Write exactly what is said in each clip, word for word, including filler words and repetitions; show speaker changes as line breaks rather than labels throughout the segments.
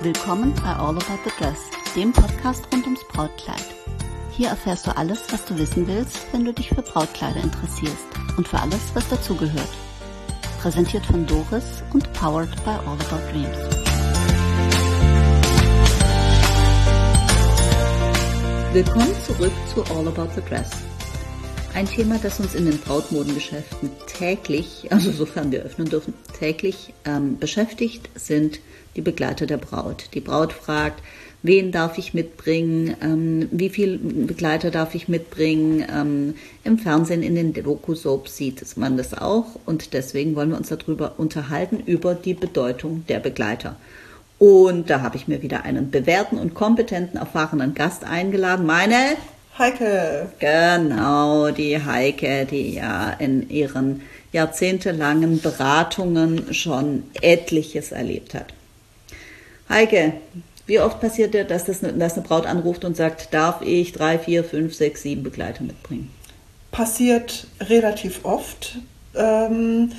Willkommen bei All About the Dress, dem Podcast rund ums Brautkleid. Hier erfährst du alles, was du wissen willst, wenn du dich für Brautkleider interessierst und für alles, was dazugehört. Präsentiert von Doris und powered by All About Dreams. Willkommen zurück zu All About the Dress. Ein Thema, das uns in den Brautmodengeschäften täglich, also sofern wir öffnen dürfen, täglich ähm, beschäftigt, sind die Begleiter der Braut. Die Braut fragt, wen darf ich mitbringen, ähm, wie viele Begleiter darf ich mitbringen. Ähm, Im Fernsehen, in den Doku-Soaps sieht man das auch und deswegen wollen wir uns darüber unterhalten, über die Bedeutung der Begleiter. Und da habe ich mir wieder einen bewährten und kompetenten, erfahrenen Gast eingeladen, meine
Heike.
Genau, die Heike, die ja in ihren jahrzehntelangen Beratungen schon etliches erlebt hat. Heike, wie oft passiert dir, dass, das, dass eine Braut anruft und sagt, darf ich drei, vier, fünf, sechs, sieben Begleiter mitbringen?
Passiert relativ oft. Ähm,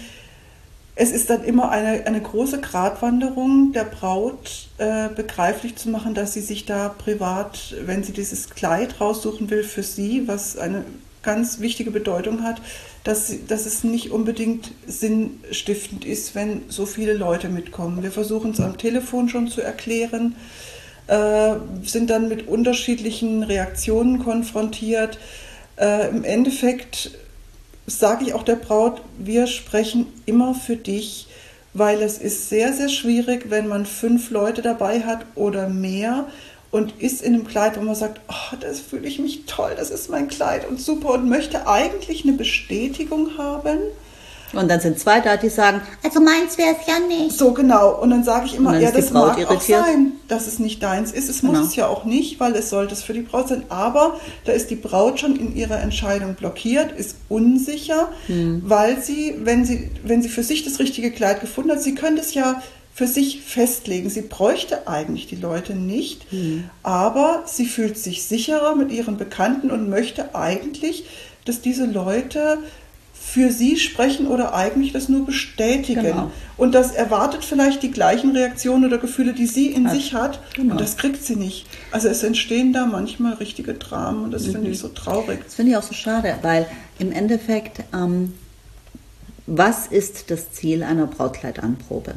es ist dann immer eine, eine große Gratwanderung der Braut, äh, begreiflich zu machen, dass sie sich da privat, wenn sie dieses Kleid raussuchen will für sie, was eine ganz wichtige Bedeutung hat, dass, sie, dass es nicht unbedingt sinnstiftend ist, wenn so viele Leute mitkommen. Wir versuchen es am Telefon schon zu erklären, äh, sind dann mit unterschiedlichen Reaktionen konfrontiert. Äh, im Endeffekt sage ich auch der Braut, wir sprechen immer für dich, weil es ist sehr, sehr schwierig, wenn man fünf Leute dabei hat oder mehr und ist in einem Kleid, wo man sagt, oh, das fühle ich mich toll, das ist mein Kleid und super und möchte eigentlich eine Bestätigung haben.
Und dann sind zwei da, die sagen, also meins wäre es ja nicht.
So genau. Und dann sage ich immer, ja, das mag
irritiert.
auch sein, dass es nicht deins ist. Es
genau.
muss es ja auch nicht, weil es sollte es für die Braut sein. Aber da ist die Braut schon in ihrer Entscheidung blockiert, ist unsicher, hm. weil sie, wenn sie, wenn sie für sich das richtige Kleid gefunden hat, sie könnte es ja für sich festlegen. Sie bräuchte eigentlich die Leute nicht, hm. aber sie fühlt sich sicherer mit ihren Bekannten und möchte eigentlich, dass diese Leute für sie sprechen oder eigentlich das nur bestätigen.
Genau.
Und das erwartet vielleicht die gleichen Reaktionen oder Gefühle, die sie in also, sich hat. Genau. Und das kriegt sie nicht. Also es entstehen da manchmal richtige Dramen und das mhm. finde ich so traurig.
Das finde ich auch so schade, weil im Endeffekt, ähm, was ist das Ziel einer Brautkleidanprobe?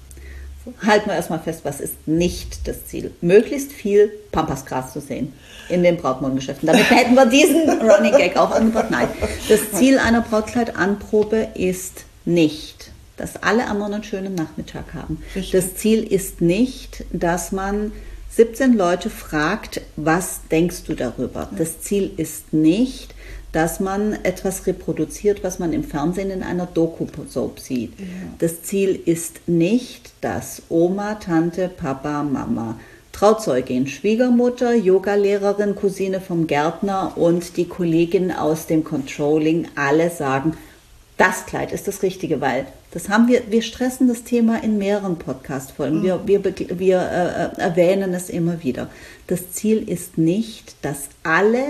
Halten wir erstmal fest, was ist nicht das Ziel? Möglichst viel Pampasgras zu sehen in den Brautmodengeschäften. Damit hätten wir diesen Running Gag auch angebracht. Nein, das Ziel einer Brautkleidanprobe ist nicht, dass alle am einen schönen Nachmittag haben. Richtig. Das Ziel ist nicht, dass man siebzehn Leute fragt, was denkst du darüber? Das Ziel ist nicht, dass man etwas reproduziert, was man im Fernsehen in einer Doku-Soap sieht. Ja. Das Ziel ist nicht, dass Oma, Tante, Papa, Mama, Trauzeugin, Schwiegermutter, Yogalehrerin, Cousine vom Gärtner und die Kollegin aus dem Controlling alle sagen, das Kleid ist das Richtige, weil das haben wir, wir stressen das Thema in mehreren Podcast-Folgen, mhm. wir, wir, wir äh, erwähnen es immer wieder. Das Ziel ist nicht, dass alle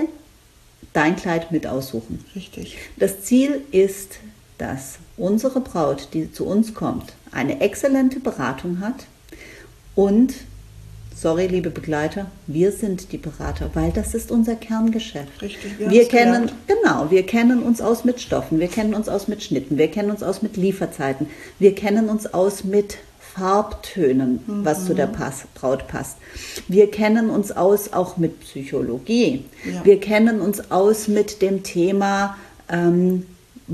dein Kleid mit aussuchen.
Richtig.
Das Ziel ist, dass unsere Braut, die zu uns kommt, eine exzellente Beratung hat und, sorry, liebe Begleiter, wir sind die Berater, weil das ist unser Kerngeschäft.
Richtig, wir,
wir kennen, genau, wir kennen uns aus mit Stoffen, wir kennen uns aus mit Schnitten, wir kennen uns aus mit Lieferzeiten, wir kennen uns aus mit Farbtönen, mhm. was zu der Pass, Braut passt. Wir kennen uns aus auch mit Psychologie. Ja. Wir kennen uns aus mit dem Thema, ähm,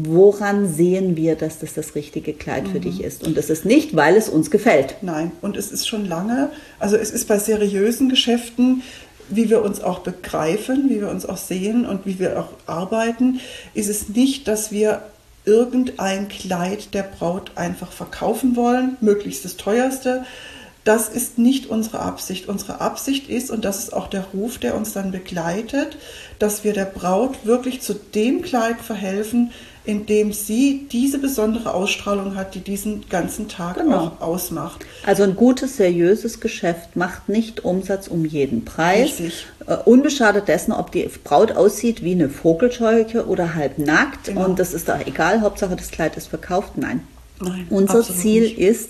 woran sehen wir, dass das das richtige Kleid mhm. für dich ist. Und das ist nicht, weil es uns gefällt.
Nein, und es ist schon lange, also es ist bei seriösen Geschäften, wie wir uns auch begreifen, wie wir uns auch sehen und wie wir auch arbeiten, ist es nicht, dass wir irgendein Kleid der Braut einfach verkaufen wollen, möglichst das teuerste. Das ist nicht unsere Absicht. Unsere Absicht ist, und das ist auch der Ruf, der uns dann begleitet, dass wir der Braut wirklich zu dem Kleid verhelfen, indem sie diese besondere Ausstrahlung hat, die diesen ganzen Tag genau. auch ausmacht.
Also ein gutes, seriöses Geschäft macht nicht Umsatz um jeden Preis.
Richtig.
Uh, unbeschadet dessen, ob die Braut aussieht wie eine Vogelscheuche oder halb nackt. Genau. Und das ist da egal, Hauptsache das Kleid ist verkauft. Nein.
Nein,
unser Ziel
nicht.
ist,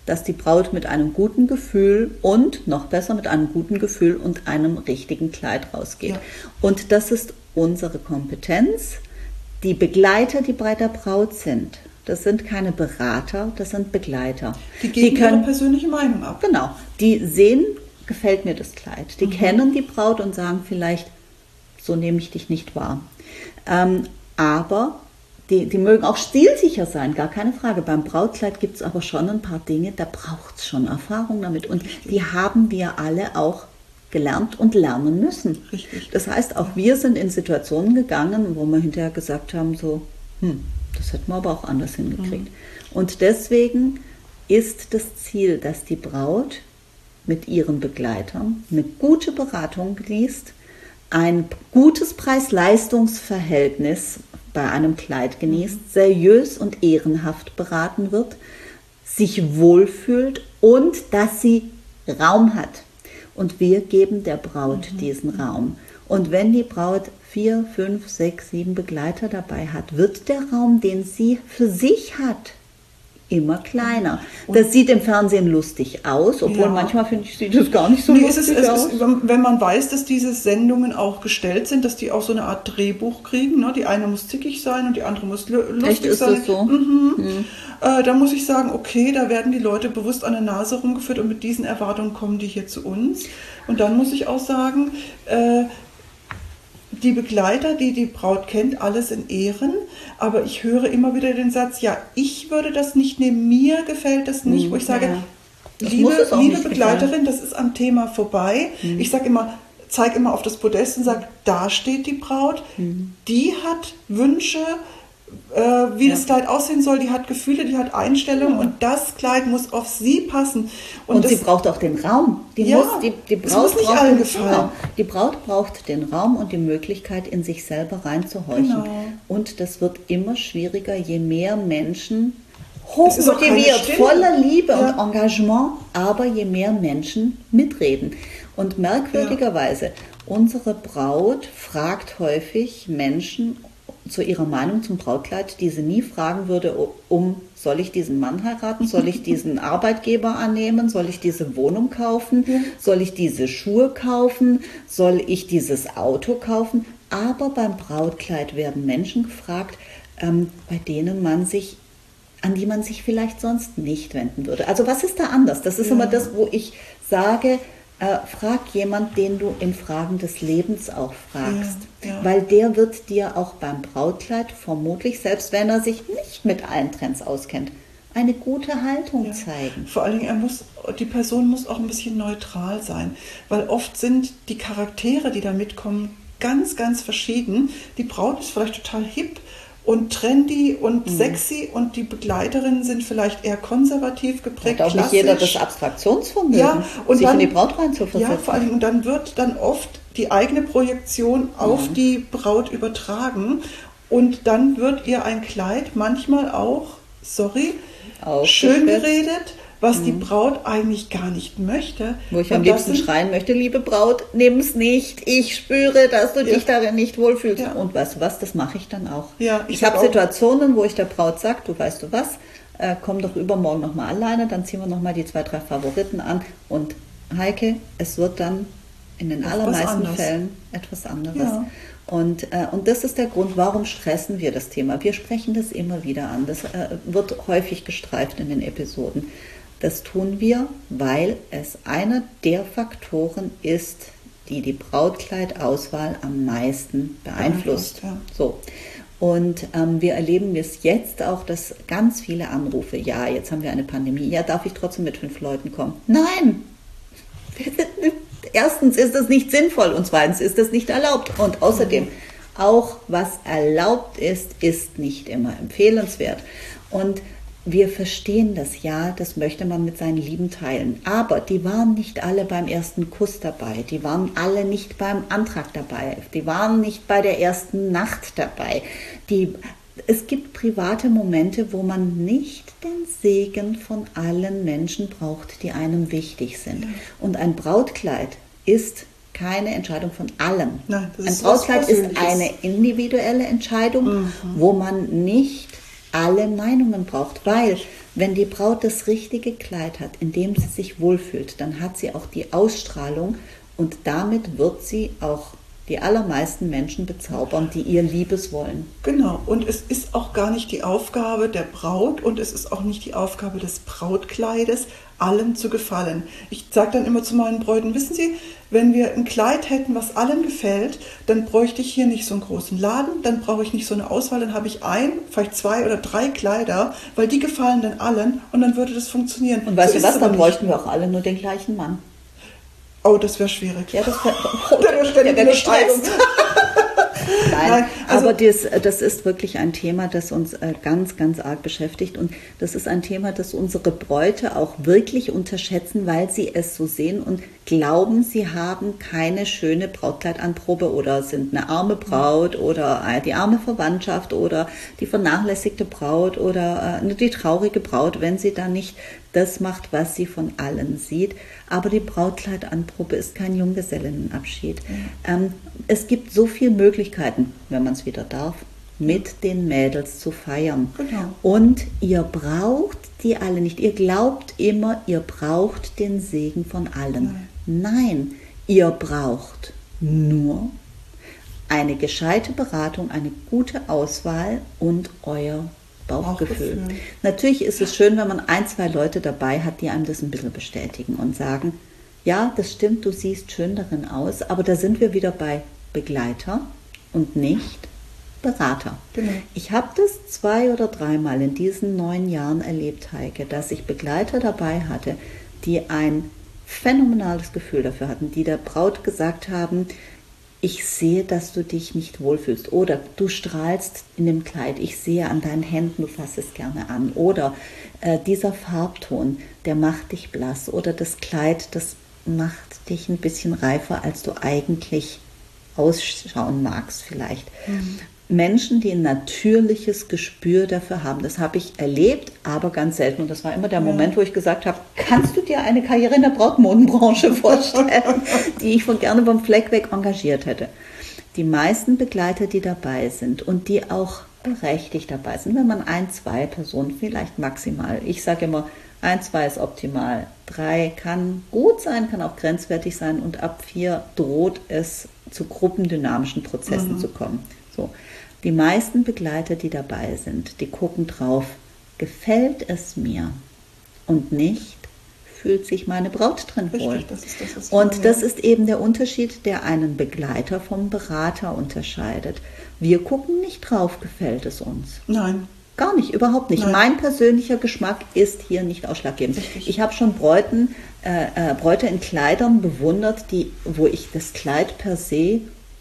dass die Braut mit einem guten Gefühl und noch besser mit einem guten Gefühl und einem richtigen Kleid rausgeht. Ja. Und das ist unsere Kompetenz. Die Begleiter, die bei der Braut sind, das sind keine Berater, das sind Begleiter.
Die geben die können, ihre persönliche Meinung ab.
Genau, die sehen, gefällt mir das Kleid. Die mhm. kennen die Braut und sagen vielleicht, so nehme ich dich nicht wahr. Ähm, aber die, die mögen auch stilsicher sein, gar keine Frage. Beim Brautkleid gibt es aber schon ein paar Dinge, da braucht es schon Erfahrung damit. Und die haben wir alle auch gelernt und lernen müssen.
Richtig.
Das heißt, auch wir sind in Situationen gegangen, wo wir hinterher gesagt haben, so, hm, das hätten wir aber auch anders hingekriegt. Mhm. Und deswegen ist das Ziel, dass die Braut mit ihren Begleitern eine gute Beratung genießt, ein gutes Preis-Leistungs-Verhältnis bei einem Kleid genießt, seriös und ehrenhaft beraten wird, sich wohlfühlt und dass sie Raum hat. Und wir geben der Braut mhm. diesen Raum. Und wenn die Braut vier, fünf, sechs, sieben Begleiter dabei hat, wird der Raum, den sie für sich hat, immer kleiner. Und das sieht im Fernsehen lustig aus, obwohl ja. manchmal finde ich, sieht das gar nicht so nee, lustig
es ist,
aus.
Es ist, wenn man weiß, dass diese Sendungen auch gestellt sind, dass die auch so eine Art Drehbuch kriegen. Ne? Die eine muss zickig sein und die andere muss lustig
Echt, ist
sein.
Das so?
Mhm. Mhm. Äh, da muss ich sagen, okay, da werden die Leute bewusst an der Nase rumgeführt und mit diesen Erwartungen kommen die hier zu uns. Und dann muss ich auch sagen, äh, die Begleiter, die die Braut kennt, alles in Ehren, aber ich höre immer wieder den Satz, ja, ich würde das nicht nehmen, mir gefällt das nicht, wo ich sage,
ja.
liebe, liebe Begleiterin, das ist am Thema vorbei. Mhm. Ich sage immer, zeige immer auf das Podest und sage, da steht die Braut, mhm. die hat Wünsche, äh, wie ja. das Kleid aussehen soll, die hat Gefühle, die hat Einstellungen, ja. und das Kleid muss auf sie passen.
Und, und das, sie braucht auch den Raum. Die,
ja,
muss, die, die Braut
muss nicht
braucht
allen
den,
gefallen.
Genau, die Braut braucht den Raum und die Möglichkeit, in sich selber reinzuhorchen.
Genau.
Und das wird immer schwieriger, je mehr Menschen hochmotiviert, voller Liebe ja. und Engagement, aber je mehr Menschen mitreden. Und merkwürdigerweise, ja. unsere Braut fragt häufig Menschen zu ihrer Meinung zum Brautkleid, die sie nie fragen würde, um, soll ich diesen Mann heiraten, soll ich diesen Arbeitgeber annehmen, soll ich diese Wohnung kaufen, ja. soll ich diese Schuhe kaufen, soll ich dieses Auto kaufen. Aber beim Brautkleid werden Menschen gefragt, ähm, bei denen man sich, an die man sich vielleicht sonst nicht wenden würde. Also was ist da anders? Das ist ja. immer das, wo ich sage, Äh, frag jemand, den du in Fragen des Lebens auch fragst, ja, ja. weil der wird dir auch beim Brautkleid vermutlich, selbst wenn er sich nicht mit allen Trends auskennt, eine gute Haltung ja. zeigen.
Vor allen Dingen, er muss, die Person muss auch ein bisschen neutral sein, weil oft sind die Charaktere, die da mitkommen, ganz, ganz verschieden. Die Braut ist vielleicht total hip und trendy und mhm. sexy und die Begleiterinnen sind vielleicht eher konservativ geprägt.
Hat auch nicht jeder das Abstraktionsvermögen,
ja, und
sich
dann,
in die Braut reinzuversetzen.
Ja, vor allem, und dann wird dann oft die eigene Projektion auf mhm. die Braut übertragen und dann wird ihr ein Kleid manchmal auch, sorry, schön geredet, was mhm. die Braut eigentlich gar nicht möchte.
Wo ich am liebsten schreien möchte, liebe Braut, nimm es nicht, ich spüre, dass du ja. dich darin nicht wohlfühlst. Ja. Und weißt du was, das mache ich dann auch.
Ja,
ich ich habe Situationen, wo ich der Braut sage, du weißt du was, äh, komm doch übermorgen nochmal alleine, dann ziehen wir nochmal die zwei, drei Favoriten an und Heike, es wird dann in den etwas allermeisten anders. Fällen etwas anderes. Ja. Und, äh, und das ist der Grund, warum stressen wir das Thema. Wir sprechen das immer wieder an. Das äh, wird häufig gestreift in den Episoden. Das tun wir, weil es einer der Faktoren ist, die die Brautkleidauswahl am meisten beeinflusst. Ja. So. Und ähm, wir erleben es jetzt auch, dass ganz viele Anrufe, ja, jetzt haben wir eine Pandemie, ja, darf ich trotzdem mit fünf Leuten kommen? Nein! Erstens ist das nicht sinnvoll und zweitens ist das nicht erlaubt. Und außerdem, auch was erlaubt ist, ist nicht immer empfehlenswert. Und wir verstehen das, ja, das möchte man mit seinen Lieben teilen. Aber die waren nicht alle beim ersten Kuss dabei. Die waren alle nicht beim Antrag dabei. Die waren nicht bei der ersten Nacht dabei. Die, es gibt private Momente, wo man nicht den Segen von allen Menschen braucht, die einem wichtig sind. Ja. Und ein Brautkleid ist keine Entscheidung von allen. Nein, das ist ein Brautkleid ist eine individuelle Entscheidung, mhm. wo man nicht alle Meinungen braucht, weil Wenn die Braut das richtige Kleid hat, in dem sie sich wohlfühlt, dann hat sie auch die Ausstrahlung und damit wird sie auch die allermeisten Menschen bezaubern, die ihr Liebes wollen.
Genau, und es ist auch gar nicht die Aufgabe der Braut und es ist auch nicht die Aufgabe des Brautkleides, allen zu gefallen. Ich sage dann immer zu meinen Bräuten, wissen Sie, wenn wir ein Kleid hätten, was allen gefällt, dann bräuchte ich hier nicht so einen großen Laden, dann brauche ich nicht so eine Auswahl, dann habe ich ein, vielleicht zwei oder drei Kleider, weil die gefallen dann allen und dann würde das funktionieren.
Und weißt
so
du was, dann bräuchten wir auch alle nur den gleichen Mann.
Oh, das wäre schwierig.
Ja, das wäre oh, der wär gestresst. Nein, Nein also, aber das, das ist wirklich ein Thema, das uns ganz, ganz arg beschäftigt und das ist ein Thema, das unsere Bräute auch wirklich unterschätzen, weil sie es so sehen und glauben, sie haben keine schöne Brautkleidanprobe oder sind eine arme Braut oder die arme Verwandtschaft oder die vernachlässigte Braut oder die traurige Braut, wenn sie da nicht das macht, was sie von allen sieht. Aber die Brautkleidanprobe ist kein Junggesellinnenabschied. Mhm. Ähm, es gibt so viele Möglichkeiten, wenn man es wieder darf, mit den Mädels zu feiern.
Genau.
Und ihr braucht die alle nicht. Ihr glaubt immer, ihr braucht den Segen von allen. Nein, Nein ihr braucht nur eine gescheite Beratung, eine gute Auswahl und euer Bauchgefühl. Bauchgefühl. Natürlich ist es schön, wenn man ein, zwei Leute dabei hat, die einem das ein bisschen bestätigen und sagen, ja, das stimmt, du siehst schön darin aus, aber da sind wir wieder bei Begleiter und nicht Berater.
Genau.
Ich habe das zwei oder dreimal in diesen neun Jahren erlebt, Heike, dass ich Begleiter dabei hatte, die ein phänomenales Gefühl dafür hatten, die der Braut gesagt haben, ich sehe, dass du dich nicht wohlfühlst oder du strahlst in dem Kleid, ich sehe an deinen Händen, du fasst es gerne an oder äh, dieser Farbton, der macht dich blass oder das Kleid, das macht dich ein bisschen reifer, als du eigentlich ausschauen magst vielleicht. Mhm. Menschen, die ein natürliches Gespür dafür haben. Das habe ich erlebt, aber ganz selten. Und das war immer der ja. Moment, wo ich gesagt habe, kannst du dir eine Karriere in der Brautmodenbranche vorstellen, die ich von gerne vom Fleck weg engagiert hätte. Die meisten Begleiter, die dabei sind und die auch berechtigt dabei sind, wenn man ein, zwei Personen, vielleicht maximal, ich sage immer, ein, zwei ist optimal, drei kann gut sein, kann auch grenzwertig sein und ab vier droht es zu gruppendynamischen Prozessen mhm. zu kommen. So. Die meisten Begleiter, die dabei sind, die gucken drauf, gefällt es mir und nicht, fühlt sich meine Braut drin wohl.
Das ist das, was
und das ist eben der Unterschied, der einen Begleiter vom Berater unterscheidet. Wir gucken nicht drauf, gefällt es uns.
Nein.
Gar nicht, überhaupt nicht. Nein. Mein persönlicher Geschmack ist hier nicht ausschlaggebend. Richtig. Ich habe schon Bräuten, äh, äh, Bräute in Kleidern bewundert, die, wo ich das Kleid per se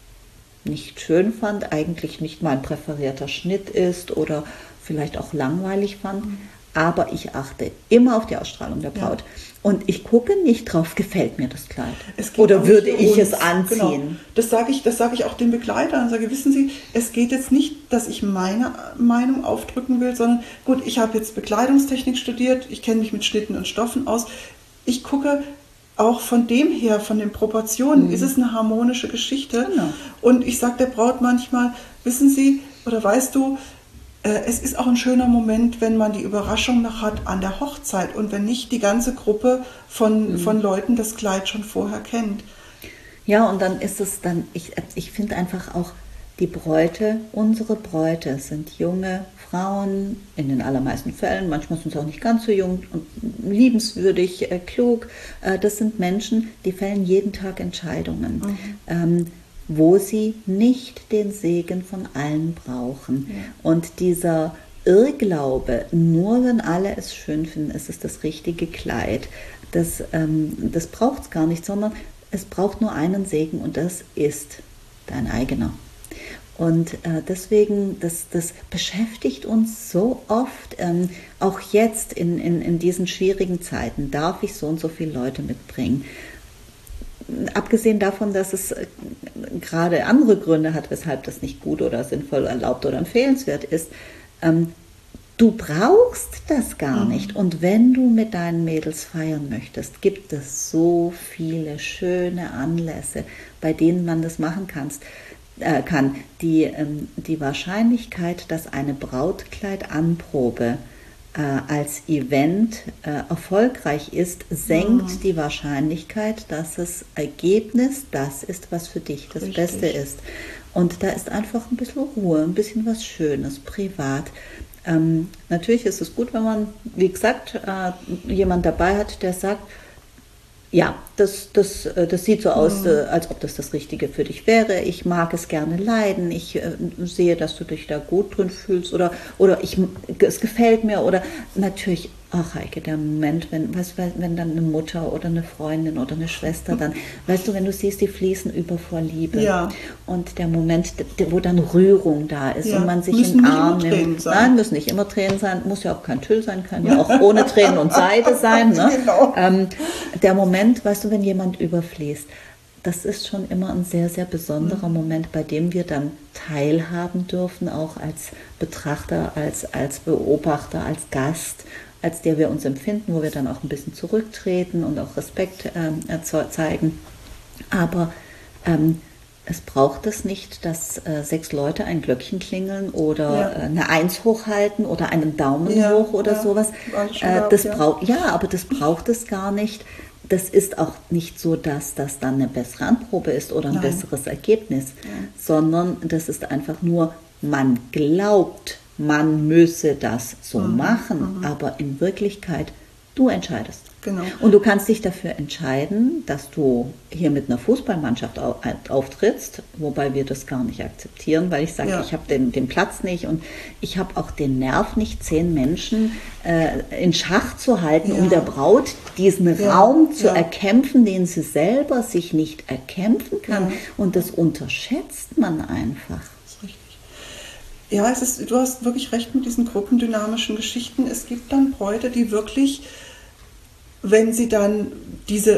nicht schön fand, eigentlich nicht mein präferierter Schnitt ist oder vielleicht auch langweilig fand. Mhm. Aber ich achte immer auf die Ausstrahlung der Braut. Ja. Und ich gucke nicht drauf, gefällt mir das Kleid. Oder würde ich uns. es anziehen.
Genau. Das sage ich, das sage ich auch den Begleitern. Sage, wissen Sie, es geht jetzt nicht, dass ich meine Meinung aufdrücken will, sondern gut, ich habe jetzt Bekleidungstechnik studiert, ich kenne mich mit Schnitten und Stoffen aus. Ich gucke auch von dem her, von den Proportionen, mhm. ist es eine harmonische Geschichte.
Genau.
Und ich sage der Braut manchmal, wissen Sie, oder weißt du, es ist auch ein schöner Moment, wenn man die Überraschung noch hat an der Hochzeit und wenn nicht die ganze Gruppe von, mhm. von Leuten das Kleid schon vorher kennt.
Ja, und dann ist es dann, ich, ich finde einfach auch, die Bräute, unsere Bräute sind junge Frauen, in den allermeisten Fällen, manchmal sind sie auch nicht ganz so jung und liebenswürdig, äh, klug. Äh, das sind Menschen, die fällen jeden Tag Entscheidungen. Mhm. Ähm, wo sie nicht den Segen von allen brauchen. Ja. Und dieser Irrglaube, nur wenn alle es schön finden, ist es das richtige Kleid, das, ähm, das braucht es gar nicht, sondern es braucht nur einen Segen und das ist dein eigener. Und äh, deswegen, das, das beschäftigt uns so oft, ähm, auch jetzt in, in, in diesen schwierigen Zeiten, darf ich so und so viele Leute mitbringen. Abgesehen davon, dass es gerade andere Gründe hat, weshalb das nicht gut oder sinnvoll erlaubt oder empfehlenswert ist, ähm, du brauchst das gar mhm. nicht. Und wenn du mit deinen Mädels feiern möchtest, gibt es so viele schöne Anlässe, bei denen man das machen kannst, äh, kann. Die, ähm, die Wahrscheinlichkeit, dass eine Brautkleidanprobe äh, als Event äh, erfolgreich ist, senkt mhm. die Wahrscheinlichkeit, dass das Ergebnis das ist, was für dich das Richtig. Beste ist. Und da ist einfach ein bisschen Ruhe, ein bisschen was Schönes, privat. Ähm, natürlich ist es gut, wenn man, wie gesagt, äh, jemand dabei hat, der sagt, ja, das, das, das sieht so aus, mhm. als ob das das Richtige für dich wäre. Ich mag es gerne leiden. Ich äh, sehe, dass du dich da gut drin fühlst oder, oder ich, es gefällt mir. Oder natürlich, ach Heike, der Moment, wenn, weißt, wenn dann eine Mutter oder eine Freundin oder eine Schwester dann, weißt du, wenn du siehst, die fließen über vor Liebe.
Ja.
Und der Moment, wo dann Rührung da ist
ja.
und man sich
müssen
in den Arm nimmt.
Sein.
Nein, müssen nicht immer Tränen sein. Muss ja auch kein Tüll sein, kann ja auch ohne Tränen und Seide sein. Ne?
Genau.
Ähm, der Moment, weißt du, wenn jemand überfließt, das ist schon immer ein sehr, sehr besonderer mhm. Moment, bei dem wir dann teilhaben dürfen, auch als Betrachter, als, als Beobachter, als Gast, als der wir uns empfinden, wo wir dann auch ein bisschen zurücktreten und auch Respekt ähm, zeigen. Aber ähm, es braucht es nicht, dass äh, sechs Leute ein Glöckchen klingeln oder ja. äh, eine Eins hochhalten oder einen Daumen
ja,
hoch oder
ja.
sowas. Äh, das ja. Brauch, ja, aber das braucht es gar nicht. Das ist auch nicht so, dass das dann eine bessere Anprobe ist oder ein Nein. besseres Ergebnis, Nein. sondern das ist einfach nur, man glaubt, man müsse das so mhm. machen, mhm. aber in Wirklichkeit, du entscheidest.
Genau.
Und du kannst dich dafür entscheiden, dass du hier mit einer Fußballmannschaft auftrittst, wobei wir das gar nicht akzeptieren, weil ich sage, ja. ich habe den, den Platz nicht und ich habe auch den Nerv nicht, zehn Menschen äh, in Schach zu halten, ja. um der Braut diesen ja. Raum zu ja. erkämpfen, den sie selber sich nicht erkämpfen kann. Ja. Und das unterschätzt man einfach.
Ja, es ist, du hast wirklich recht mit diesen gruppendynamischen Geschichten. Es gibt dann Bräute, die wirklich, wenn sie dann diese,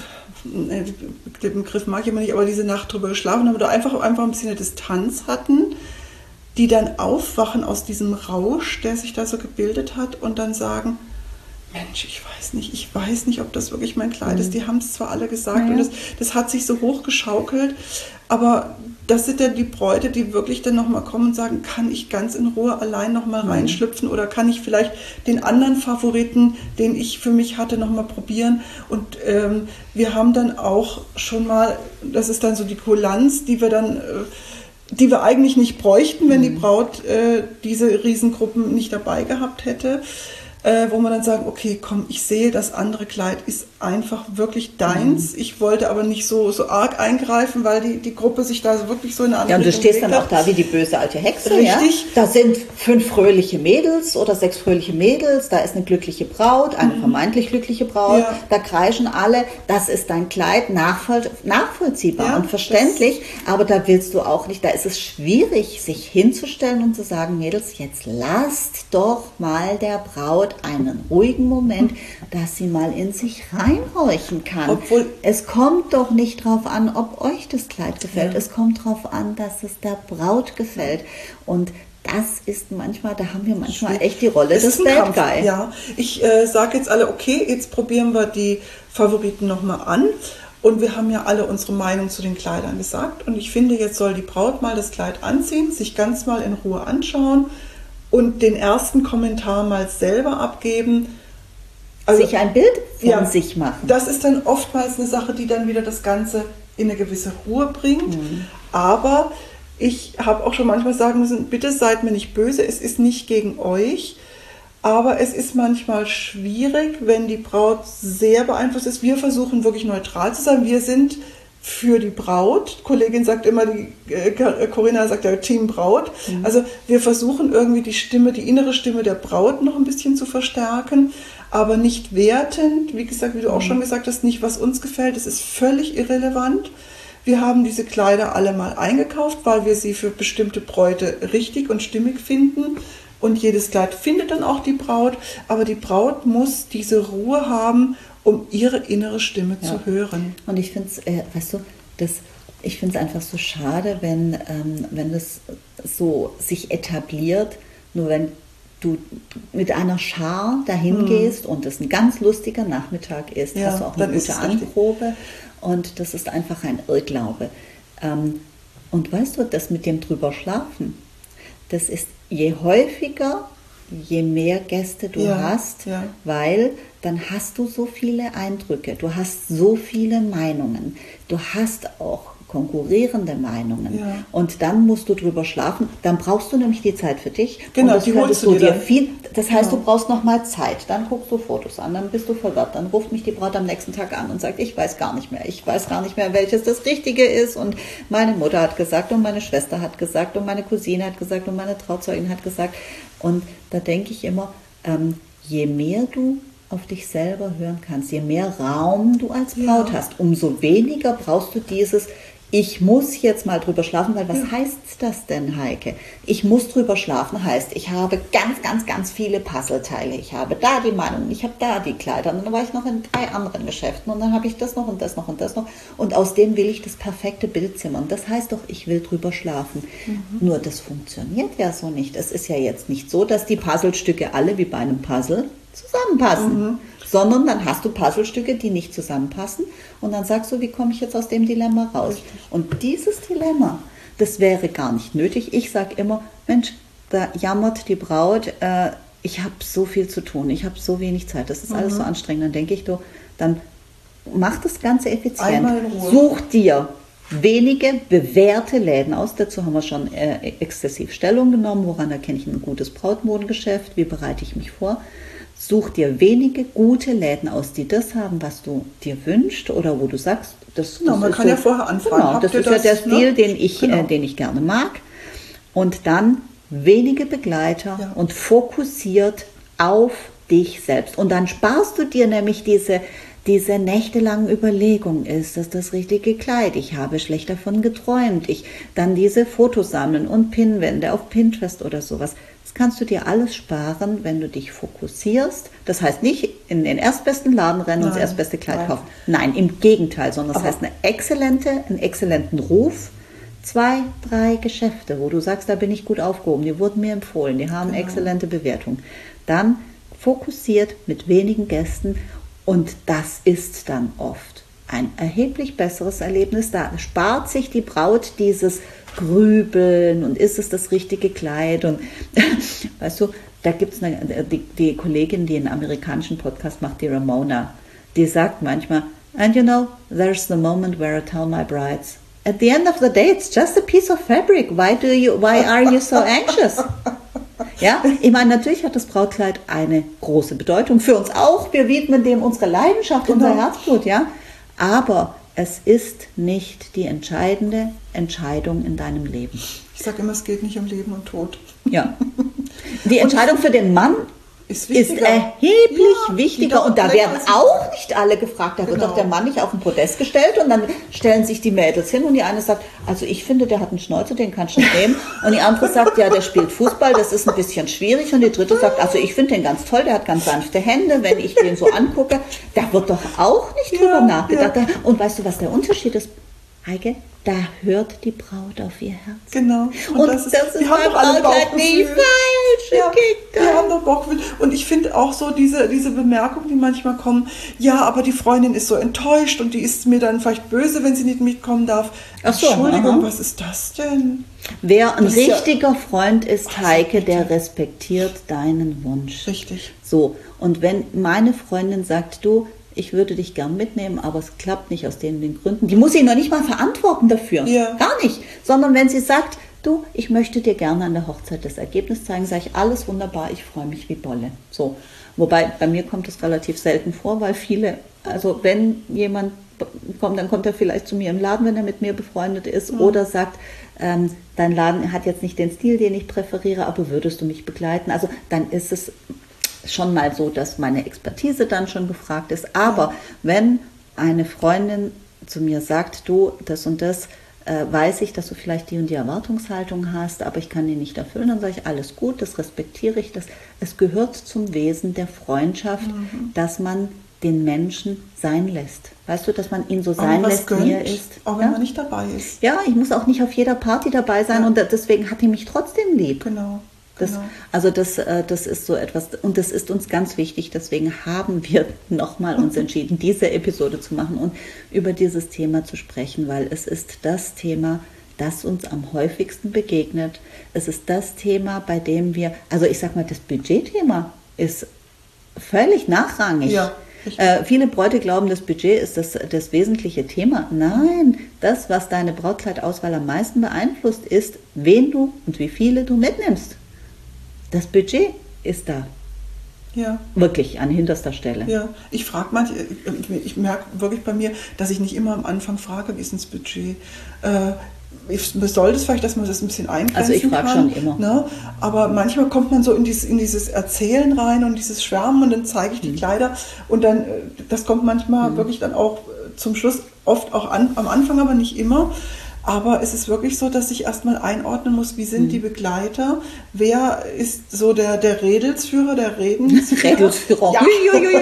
den Begriff mag ich immer nicht, aber diese Nacht drüber geschlafen haben oder einfach, einfach ein bisschen eine Distanz hatten, die dann aufwachen aus diesem Rausch, der sich da so gebildet hat und dann sagen, Mensch, ich weiß nicht, ich weiß nicht, ob das wirklich mein Kleid mhm. ist. Die haben es zwar alle gesagt ja. und das, das hat sich so hochgeschaukelt, aber das sind dann die Bräute, die wirklich dann nochmal kommen und sagen, kann ich ganz in Ruhe allein nochmal mhm. reinschlüpfen oder kann ich vielleicht den anderen Favoriten, den ich für mich hatte, nochmal probieren. Und ähm, wir haben dann auch schon mal, das ist dann so die Kulanz, die wir dann, äh, die wir eigentlich nicht bräuchten, wenn mhm. die Braut äh, diese Riesengruppen nicht dabei gehabt hätte. Äh, wo man dann sagen, okay, komm, ich sehe, das andere Kleid ist einfach wirklich deins. Mhm. Ich wollte aber nicht so, so arg eingreifen, weil die, die Gruppe sich da wirklich so in eine andere
Ja, und du
Richtung
stehst dann
hat.
auch da wie die böse alte Hexe.
Richtig.
Ja? Da sind fünf fröhliche Mädels oder sechs fröhliche Mädels, da ist eine glückliche Braut, eine mhm. vermeintlich glückliche Braut, ja. da kreischen alle, das ist dein Kleid, nachvoll, nachvollziehbar ja, und verständlich, aber da willst du auch nicht, da ist es schwierig, sich hinzustellen und zu sagen, Mädels, jetzt lasst doch mal der Braut einen ruhigen Moment, dass sie mal in sich reinhorchen kann.
Obwohl,
es kommt doch nicht drauf an, ob euch das Kleid gefällt. Ja. Es kommt drauf an, dass es der Braut gefällt. Und das ist manchmal, da haben wir manchmal echt die Rolle
es
des Bad Guy.
Ja, ich äh, sage jetzt alle, okay, jetzt probieren wir die Favoriten nochmal an. Und wir haben ja alle unsere Meinung zu den Kleidern gesagt. Und ich finde, jetzt soll die Braut mal das Kleid anziehen, sich ganz mal in Ruhe anschauen und den ersten Kommentar mal selber abgeben.
Also, sich ein Bild von
ja,
sich machen.
Das ist dann oftmals eine Sache, die dann wieder das Ganze in eine gewisse Ruhe bringt. Mhm. Aber ich habe auch schon manchmal sagen müssen, bitte seid mir nicht böse, es ist nicht gegen euch. Aber es ist manchmal schwierig, wenn die Braut sehr beeinflusst ist. Wir versuchen wirklich neutral zu sein. Wir sind für die Braut. Die Kollegin sagt immer, die äh, Corinna sagt ja Team Braut. Mhm. Also wir versuchen irgendwie die Stimme, die innere Stimme der Braut noch ein bisschen zu verstärken, aber nicht wertend. Wie gesagt, wie du auch mhm. schon gesagt hast, nicht was uns gefällt. Es ist völlig irrelevant. Wir haben diese Kleider alle mal eingekauft, weil wir sie für bestimmte Bräute richtig und stimmig finden. Und jedes Kleid findet dann auch die Braut. Aber die Braut muss diese Ruhe haben, um ihre innere Stimme ja. zu hören.
Und ich finde es, äh, weißt du, das, ich finde es einfach so schade, wenn, ähm, wenn das so sich etabliert, nur wenn du mit einer Schar dahin mhm. gehst und es ein ganz lustiger Nachmittag ist, ja, hast du auch eine gute Anprobe und das ist einfach ein Irrglaube. Ähm, und weißt du, das mit dem drüber schlafen, das ist je häufiger je mehr Gäste du
Ja,
hast,
ja.
weil dann hast du so viele Eindrücke, du hast so viele Meinungen, du hast auch konkurrierende Meinungen
Ja.
und dann musst du drüber schlafen, dann brauchst du nämlich die Zeit für dich
Genau,
und das
die holst
könntest
du
du
dir
dir
dann.
viel, das heißt,
Genau.
du brauchst noch mal Zeit, dann guckst du Fotos an, dann bist du verwirrt, dann ruft mich die Braut am nächsten Tag an und sagt, ich weiß gar nicht mehr, ich weiß gar nicht mehr, welches das Richtige ist und meine Mutter hat gesagt und meine Schwester hat gesagt und meine Cousine hat gesagt und meine Trauzeugin hat gesagt und da denke ich immer, ähm, je mehr du auf dich selber hören kannst, je mehr Raum du als Braut
Ja.
hast, umso weniger brauchst du dieses, ich muss jetzt mal drüber schlafen, weil was
Ja.
heißt das denn, Heike? Ich muss drüber schlafen heißt, ich habe ganz, ganz, ganz viele Puzzleteile. Ich habe da die Meinung, ich habe da die Kleider und dann war ich noch in drei anderen Geschäften und dann habe ich das noch und das noch und das noch und aus dem will ich das perfekte Bild zimmern. Das heißt doch, ich will drüber schlafen. Mhm. Nur das funktioniert ja so nicht. Es ist ja jetzt nicht so, dass die Puzzlestücke alle wie bei einem Puzzle zusammenpassen. Mhm. Sondern dann hast du Puzzlestücke, die nicht zusammenpassen und dann sagst du, wie komme ich jetzt aus dem Dilemma raus? Richtig. Und dieses Dilemma, das wäre gar nicht nötig. Ich sage immer, Mensch, da jammert die Braut, äh, ich habe so viel zu tun, ich habe so wenig Zeit, das ist mhm. alles so anstrengend. Dann denke ich, du, dann mach das Ganze effizient. Such dir wenige bewährte Läden aus, dazu haben wir schon äh, exzessiv Stellung genommen, woran erkenne ich ein gutes Brautmodengeschäft, wie bereite ich mich vor? Such dir wenige gute Läden aus, die das haben, was du dir wünschst oder wo du sagst, das,
genau,
das
man
ist
kann
so,
ja vorher anfangen.
Genau,
Habt
das
ihr
ist ja
das,
der Stil,
ne?
den ich,
Genau.
äh, den ich gerne mag. Und dann wenige Begleiter
Ja.
und fokussiert auf dich selbst. Und dann sparst du dir nämlich diese, diese nächtelangen Überlegungen. Ist das das richtige Kleid? Ich habe schlecht davon geträumt. Ich dann diese Fotos sammeln und Pinwände auf Pinterest oder sowas. Das kannst du dir alles sparen, wenn du dich fokussierst. Das heißt nicht in den erstbesten Laden rennen und das erstbeste Kleid
nein.
kaufen. Nein, im Gegenteil, sondern das
Aber
heißt eine exzellente, einen exzellenten Ruf, zwei, drei Geschäfte, wo du sagst, da bin ich gut aufgehoben, die wurden mir empfohlen, die haben
Genau.
exzellente Bewertungen. Dann fokussiert mit wenigen Gästen und das ist dann oft ein erheblich besseres Erlebnis. Da spart sich die Braut dieses Grübeln und ist es das richtige Kleid und weißt du, da gibt es die, die Kollegin, die einen amerikanischen Podcast macht, die Ramona, die sagt manchmal, and you know, there's the moment where I tell my brides, at the end of the day, it's just a piece of fabric. Why do you, why are you so anxious? Ja, ich meine, natürlich hat das Brautkleid eine große Bedeutung für uns auch. Wir widmen dem unsere Leidenschaft,
Genau.
unser Herzblut, ja. Aber es ist nicht die entscheidende Entscheidung in deinem Leben.
Ich sage immer, es geht nicht um Leben und Tod.
Ja. Die Entscheidung für den Mann
ist,
ist erheblich
ja,
wichtiger und da werden auch nicht alle gefragt. Da
genau.
wird doch der Mann nicht auf den Podest gestellt und dann stellen sich die Mädels hin und die eine sagt, also ich finde, der hat einen Schnäuzer, den kannst du nicht nehmen. Und die andere sagt, ja, der spielt Fußball, das ist ein bisschen schwierig. Und die dritte sagt, also ich finde den ganz toll, der hat ganz sanfte Hände, wenn ich den so angucke. Da wird doch auch nicht drüber
ja,
nachgedacht.
Ja.
Und weißt du, was der Unterschied ist, Heike? Da hört die Braut auf ihr Herz.
Genau.
Und, und das ist, das ist beim Brautkleid nicht falsch.
Ja, wir haben doch Bauchgefühl. Und ich finde auch so diese, diese Bemerkungen, die manchmal kommen, ja, aber die Freundin ist so enttäuscht und die ist mir dann vielleicht böse, wenn sie nicht mitkommen darf.
Ach so,
Entschuldigung,
aha.
was ist das denn?
Wer ein
Das ist
richtiger
ja,
Freund ist,
Ach,
Heike, der
bitte.
respektiert deinen Wunsch.
Richtig.
So, und wenn meine Freundin sagt, du, ich würde dich gern mitnehmen, aber es klappt nicht aus den, den Gründen. Die muss ich noch nicht mal verantworten dafür.
Ja.
Gar nicht. Sondern wenn sie sagt, du, ich möchte dir gerne an der Hochzeit das Ergebnis zeigen, sage ich, alles wunderbar, ich freue mich wie Bolle. So. Wobei, bei mir kommt es relativ selten vor, weil viele, also wenn jemand kommt, dann kommt er vielleicht zu mir im Laden, wenn er mit mir befreundet ist, mhm. oder sagt, ähm, dein Laden hat jetzt nicht den Stil, den ich präferiere, aber würdest du mich begleiten? Also dann ist es schon mal so, dass meine Expertise dann schon gefragt ist. Aber ja. wenn eine Freundin zu mir sagt, du, das und das, äh, weiß ich, dass du vielleicht die und die Erwartungshaltung hast, aber ich kann die nicht erfüllen, dann sage ich, alles gut, das respektiere ich. Das, es gehört zum Wesen der Freundschaft, mhm. dass man den Menschen sein lässt. Weißt du, dass man ihn so sein lässt,
gönnt,
wie er ist.
auch wenn
ja?
man nicht dabei ist.
Ja, ich muss auch nicht auf jeder Party dabei sein, ja. und deswegen hat die mich trotzdem lieb.
Genau.
Das,
genau.
Also das, das ist so etwas, und das ist uns ganz wichtig, deswegen haben wir nochmal uns entschieden, diese Episode zu machen und über dieses Thema zu sprechen, weil es ist das Thema, das uns am häufigsten begegnet. Es ist das Thema, bei dem wir, also ich sag mal, das Budgetthema ist völlig nachrangig.
Ja.
Äh, viele Bräute glauben, das Budget ist das, das wesentliche Thema. Nein, das, was deine Brautkleidauswahl am meisten beeinflusst, ist, wen du und wie viele du mitnimmst. Das Budget ist da.
Ja.
Wirklich an hinterster Stelle.
Ja, ich frage manche, ich merke wirklich bei mir, dass ich nicht immer am Anfang frage, wie ist denn das Budget? Äh, Ich sollte es vielleicht, dass man das ein bisschen eingrenzen kann.
Also ich frage schon immer.
Ne? Aber manchmal kommt man so in dieses, in dieses Erzählen rein und dieses Schwärmen und dann zeige ich die mhm. Kleider und dann, das kommt manchmal mhm. wirklich dann auch zum Schluss, oft auch an, am Anfang, aber nicht immer. Aber es ist wirklich so, dass ich erstmal einordnen muss, wie sind mhm. die Begleiter, wer ist so der, der Redelsführer, der Redensführer.
Redelsführer.
Ja.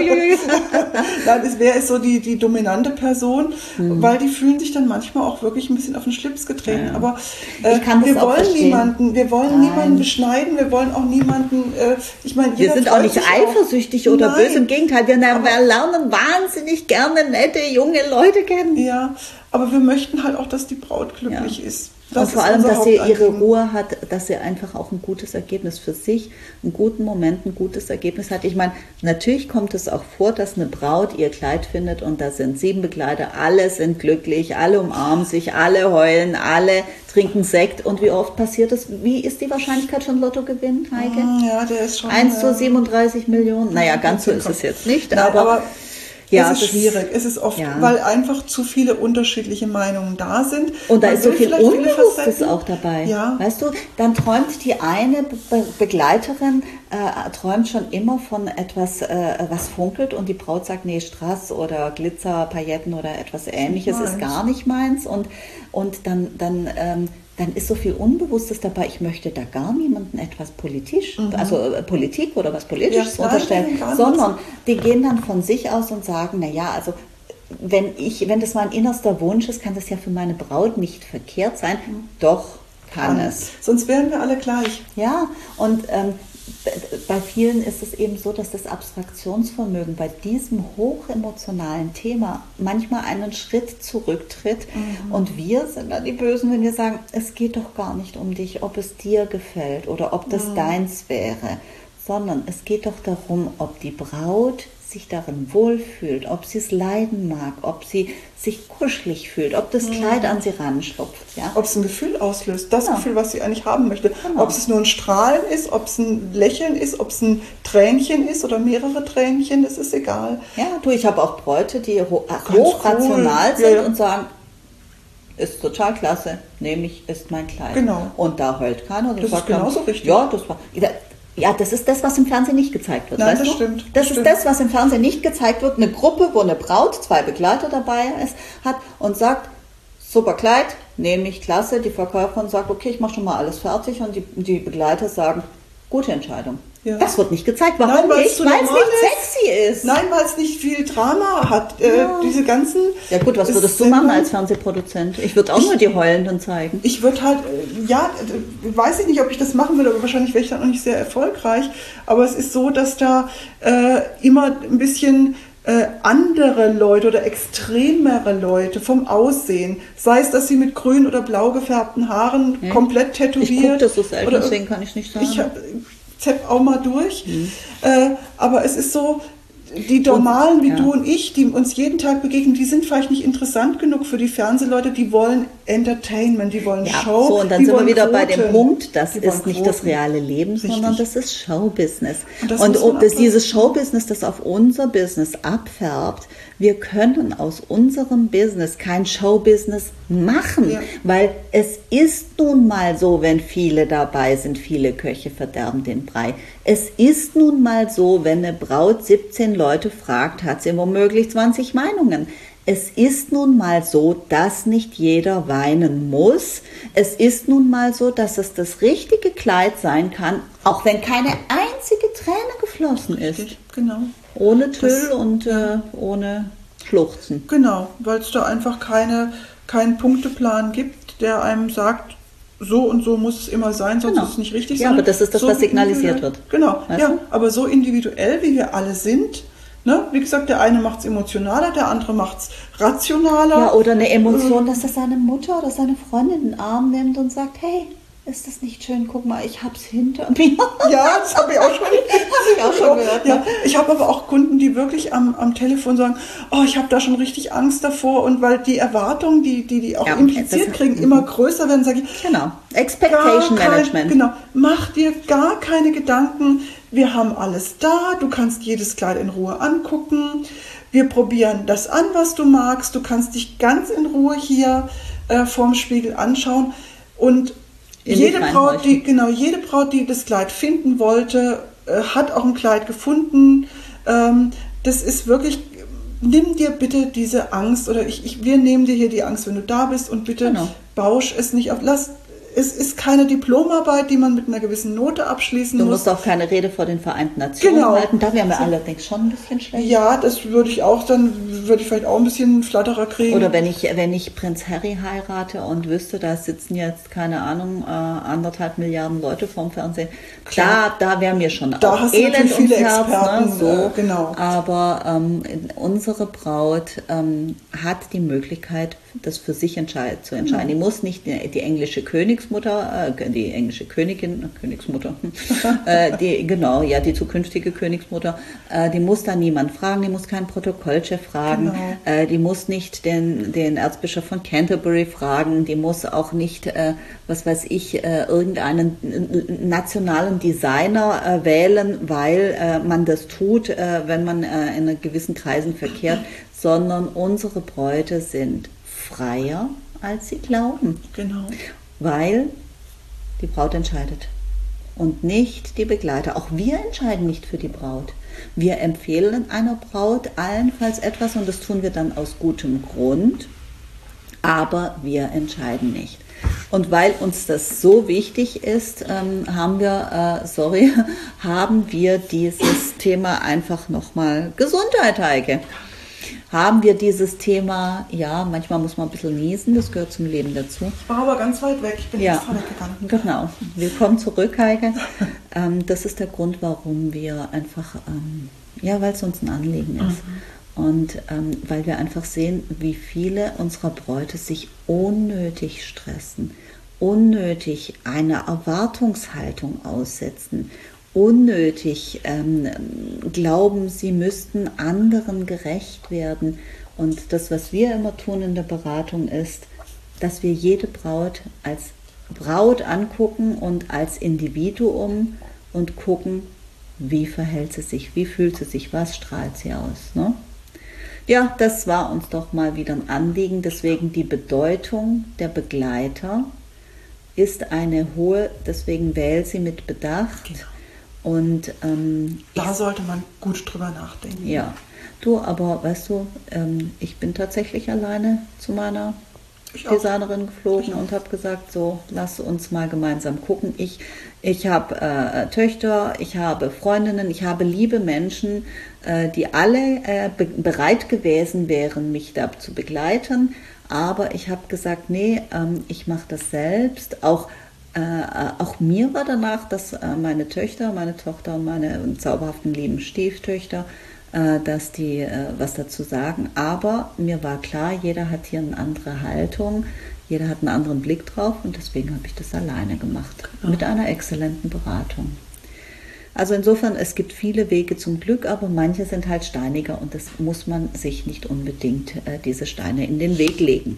Nein, ist, wer ist so die, die dominante Person, mhm. weil die fühlen sich dann manchmal auch wirklich ein bisschen auf den Schlips getreten. Ja. Aber äh,
ich kann das
wir
auch
wollen
verstehen.
niemanden, wir wollen
Nein.
niemanden beschneiden, wir wollen auch niemanden, äh, ich meine,
wir sind auch nicht eifersüchtig auch. oder
Nein.
böse, im Gegenteil, wir, wir lernen wahnsinnig gerne nette, junge Leute kennen.
Ja, aber wir möchten halt auch, dass die Braut glücklich ja. ist. Das
und vor
ist
allem, dass sie ihre
Hauptanliegen.
Ruhe hat, dass sie einfach auch ein gutes Ergebnis für sich, einen guten Moment, ein gutes Ergebnis hat. Ich meine, natürlich kommt es auch vor, dass eine Braut ihr Kleid findet und da sind sieben Begleiter, alle sind glücklich, alle umarmen sich, alle heulen, alle trinken Sekt. Und wie oft passiert das? Wie ist die Wahrscheinlichkeit schon Lotto gewinnt, Heike?
Ja, der ist schon...
eins zu siebenunddreißig Millionen. Naja, ganz so ist es jetzt nicht,
Nein,
aber...
aber
Ja,
es ist schwierig. Es ist oft, ja. weil einfach zu viele unterschiedliche Meinungen da sind.
Und da ist so viel Unbewusstes auch dabei.
Ja.
Weißt du, dann träumt die eine Be Begleiterin, äh, träumt schon immer von etwas, äh, was funkelt und die Braut sagt, nee, Strass oder Glitzer, Pailletten oder etwas Ähnliches ist gar nicht meins. Und, und dann, dann ähm, dann ist so viel Unbewusstes dabei, ich möchte da gar niemanden etwas politisch, mhm. also äh, Politik oder was Politisches ja, unterstellen, nein, sondern die gehen dann von sich aus und sagen, naja, also wenn ich, wenn das mein innerster Wunsch ist, kann das ja für meine Braut nicht verkehrt sein. Mhm. Doch, kann, kann es.
Sonst wären wir alle gleich.
Ja, und ähm, bei vielen ist es eben so, dass das Abstraktionsvermögen bei diesem hochemotionalen Thema manchmal einen Schritt zurücktritt. Mhm. Und wir sind dann die Bösen, wenn wir sagen, es geht doch gar nicht um dich, ob es dir gefällt oder ob das mhm. deins wäre, sondern es geht doch darum, ob die Braut sich darin wohlfühlt, ob sie es leiden mag, ob sie sich kuschelig fühlt, ob das Kleid an sie ranschlupft. Ja?
Ob es ein Gefühl auslöst, das
genau.
Gefühl, was sie eigentlich haben möchte.
Genau.
Ob es nur ein Strahlen ist, ob es ein Lächeln ist, ob es ein Tränchen ist oder mehrere Tränchen, das ist egal.
Ja, du, ich habe auch Bräute, die ho hochrational cool. sind ja, ja. und sagen, ist total klasse, nehme ich, ist mein Kleid.
Genau.
Und da heult keiner.
Das, das ist genauso richtig.
Ja, das war... Ja, das ist das, was im Fernsehen nicht gezeigt wird.
Nein,
weißt
das
du?
stimmt.
Das,
das
ist
stimmt.
das, was im Fernsehen nicht gezeigt wird. Eine Gruppe, wo eine Braut zwei Begleiter dabei ist, hat und sagt, super Kleid, nehme ich, klasse. Die Verkäuferin sagt, okay, ich mache schon mal alles fertig. Und die, die Begleiter sagen, gute Entscheidung. Ja. Das wird nicht gezeigt. Warum
Nein, weil
nicht? Weil es nicht sexy ist.
Nein, weil es nicht viel Drama hat. Ja. Äh, diese ganzen...
Ja gut, was würdest du machen als Fernsehproduzent? Ich würde auch ich, nur die Heulenden zeigen.
Ich würde halt, ja, weiß ich nicht, ob ich das machen würde, aber wahrscheinlich wäre ich dann auch nicht sehr erfolgreich. Aber es ist so, dass da äh, immer ein bisschen... Äh, andere Leute oder extremere Leute vom Aussehen, sei es, dass sie mit grün oder blau gefärbten Haaren hm. komplett tätowiert.
Ich gucke das so selten, oder, deswegen kann ich nicht sagen.
Ich zepp auch mal durch. Hm. Äh, aber es ist so, die Normalen wie ja. du und ich, die uns jeden Tag begegnen, die sind vielleicht nicht interessant genug für die Fernsehleute, die wollen Entertainment, die wollen
ja,
Show.
So, und dann
die
sind wir wieder
Quoten.
bei dem Punkt, das
die
ist nicht
Quoten. Das reale Leben,
Richtig. Sondern das ist Showbusiness.
Und, das
und ob das dieses Showbusiness, das auf unser Business abfärbt, wir können aus unserem Business kein Showbusiness machen, ja. weil es ist nun mal so, wenn viele dabei sind, viele Köche verderben den Brei. Es ist nun mal so, wenn eine Braut siebzehn Leute fragt, hat sie womöglich zwanzig Meinungen. Es ist nun mal so, dass nicht jeder weinen muss. Es ist nun mal so, dass es das richtige Kleid sein kann, auch wenn keine einzige Träne geflossen ist.
Richtig, genau.
Ohne Tüll das, und äh, ohne Schluchzen.
Genau, weil es da einfach keine, keinen Punkteplan gibt, der einem sagt, so und so muss es immer sein, sonst
genau.
ist es nicht richtig.
Ja, aber das ist das,
so
was signalisiert wird.
Genau,
weißt
ja,
du?
aber so individuell, wie wir alle sind, Ne? Wie gesagt, der eine macht es emotionaler, der andere macht es rationaler.
Ja, oder eine Emotion, dass das seine Mutter oder seine Freundin in den Arm nimmt und sagt, hey, ist das nicht schön? Guck mal, ich hab's hinter mir.
Ja, das habe ich auch schon,
hab ich auch schon gehört.
Ja,
Ne?
ich habe aber auch Kunden, die wirklich am, am Telefon sagen, oh, ich habe da schon richtig Angst davor. Und weil die Erwartungen, die die, die auch
Ja,
impliziert
das-
kriegen, immer größer werden, sage ich,
Genau. Expectation
gar kein-
Management.
Genau, mach dir gar keine Gedanken. Wir haben alles da. Du kannst jedes Kleid in Ruhe angucken. Wir probieren das an, was du magst. Du kannst dich ganz in Ruhe hier äh, vorm Spiegel anschauen. Und
In
jede
dich
Braut, die,
reinhorchen.
genau, jede Braut, die das Kleid finden wollte, äh, hat auch ein Kleid gefunden. Ähm, das ist wirklich, nimm dir bitte diese Angst, oder ich, ich, wir nehmen dir hier die Angst, wenn du da bist, und bitte
Genau.
bausch es nicht auf. Lass, es ist keine Diplomarbeit, die man mit einer gewissen Note abschließen
Du
muss.
musst auch keine Rede vor den Vereinten Nationen
Genau.
halten. Da wären wir allerdings schon ein bisschen schlecht.
Ja, das würde ich auch, dann würde ich vielleicht auch ein bisschen Flatterer kriegen.
Oder wenn ich, wenn ich Prinz Harry heirate und wüsste, da sitzen jetzt, keine Ahnung, äh, anderthalb Milliarden Leute vorm Fernsehen,
Klar.
da, da wäre mir schon
Da
auch
hast du
Elend
natürlich
ums
viele
Herz.
Experten,
Ne? So.
äh, genau.
Aber ähm, unsere Braut ähm, hat die Möglichkeit, das für sich entscheid, zu entscheiden. Die muss nicht die, die englische Königsmutter, äh, die englische Königin, äh, Königsmutter, äh, die, genau, ja, die zukünftige Königsmutter, äh, die muss da niemand fragen, die muss keinen Protokollchef fragen,
Genau.
äh, die muss nicht den, den Erzbischof von Canterbury fragen, die muss auch nicht, äh, was weiß ich, äh, irgendeinen äh, nationalen Designer äh, wählen, weil äh, man das tut, äh, wenn man äh, in gewissen Kreisen verkehrt, sondern unsere Bräute sind freier, als sie glauben,
Genau.
weil die Braut entscheidet und nicht die Begleiter. Auch wir entscheiden nicht für die Braut. Wir empfehlen einer Braut allenfalls etwas, und das tun wir dann aus gutem Grund, aber wir entscheiden nicht. Und weil uns das so wichtig ist, ähm, haben wir, äh, sorry, haben wir dieses Thema einfach nochmal Gesundheit, Heike. Haben wir dieses Thema, ja, manchmal muss man ein bisschen niesen, das gehört zum Leben dazu.
Ich war aber ganz weit weg, ich bin
Ja,
extra weggegangen.
genau. Willkommen zurück, Heike. ähm, das ist der Grund, warum wir einfach, ähm, ja, weil es uns ein Anliegen ist. Mhm. Und ähm, weil wir einfach sehen, wie viele unserer Bräute sich unnötig stressen, unnötig eine Erwartungshaltung aussetzen, unnötig ähm, glauben, sie müssten anderen gerecht werden. Und das, was wir immer tun in der Beratung, ist, dass wir jede Braut als Braut angucken und als Individuum und gucken, wie verhält sie sich, wie fühlt sie sich, was strahlt sie aus. Ne? Ja, das war uns doch mal wieder ein Anliegen. Deswegen die Bedeutung der Begleiter ist eine hohe, deswegen wähl sie mit Bedacht.
Genau.
Und ähm,
Da
ich,
sollte man gut drüber nachdenken.
ja, du, aber weißt du, ähm, ich bin tatsächlich alleine zu meiner
Ich auch.
Designerin geflogen
Ich auch.
und habe gesagt, so, lass uns mal gemeinsam gucken. Ich, ich habe äh, Töchter, ich habe Freundinnen, ich habe liebe Menschen, äh, die alle äh, be bereit gewesen wären, mich da zu begleiten. Aber ich habe gesagt, nee, ähm, ich mache das selbst. Auch Äh, auch mir war danach, dass äh, meine Töchter, meine Tochter und meine zauberhaften lieben Stieftöchter, äh, dass die äh, was dazu sagen. Aber mir war klar, jeder hat hier eine andere Haltung, jeder hat einen anderen Blick drauf, und deswegen habe ich das alleine gemacht. Genau. Mit einer exzellenten Beratung. Also insofern, es gibt viele Wege zum Glück, aber manche sind halt steiniger, und das muss man sich nicht unbedingt äh, diese Steine in den Weg legen.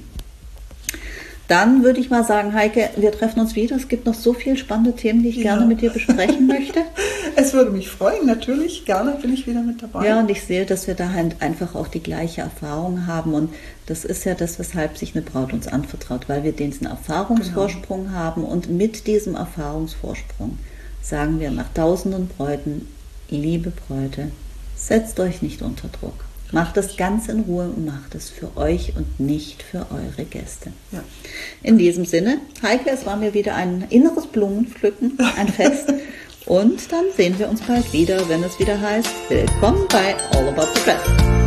Dann würde ich mal sagen, Heike, wir treffen uns wieder. Es gibt noch so viele spannende Themen, die ich
Ja.
gerne mit dir besprechen möchte.
Es würde mich freuen, natürlich. Gerne bin ich wieder mit dabei.
Ja, und ich sehe, dass wir da halt einfach auch die gleiche Erfahrung haben. Und das ist ja das, weshalb sich eine Braut uns anvertraut, weil wir diesen Erfahrungsvorsprung genau. haben. Und mit diesem Erfahrungsvorsprung sagen wir nach tausenden Bräuten, liebe Bräute, setzt euch nicht unter Druck. Macht es ganz in Ruhe und macht es für euch und nicht für eure Gäste.
Ja.
In diesem Sinne, Heike, es war mir wieder ein inneres Blumenpflücken, ein Fest. Und dann sehen wir uns bald wieder, wenn es wieder heißt, willkommen bei All About the Dress.